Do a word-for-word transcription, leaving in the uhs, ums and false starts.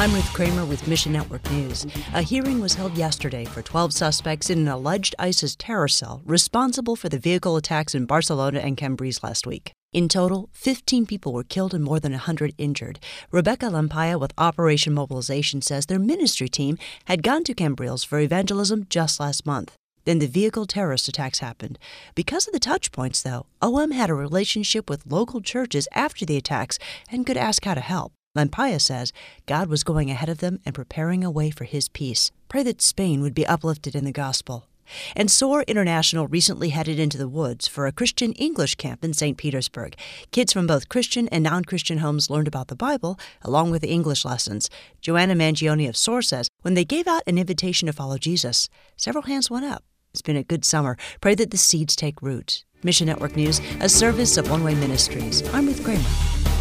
I'm Ruth Kramer with Mission Network News. A hearing was held yesterday for twelve suspects in an alleged ISIS terror cell responsible for the vehicle attacks in Barcelona and Cambrils last week. In total, fifteen people were killed and more than one hundred injured. Rebecca Lampaya with Operation Mobilization says their ministry team had gone to Cambrils for evangelism just last month. Then the vehicle terrorist attacks happened. Because of the touch points, though, O M had a relationship with local churches after the attacks and could ask how to help. Lampaya says God was going ahead of them and preparing a way for his peace. Pray that Spain would be uplifted in the gospel. And SOAR International recently headed into the woods for a Christian English camp in Saint Petersburg. Kids from both Christian and non-Christian homes learned about the Bible, along with the English lessons. Joanna Mangione of SOAR says when they gave out an invitation to follow Jesus, several hands went up. It's been a good summer. Pray that the seeds take root. Mission Network News, a service of One Way Ministries. I'm Ruth Kramer.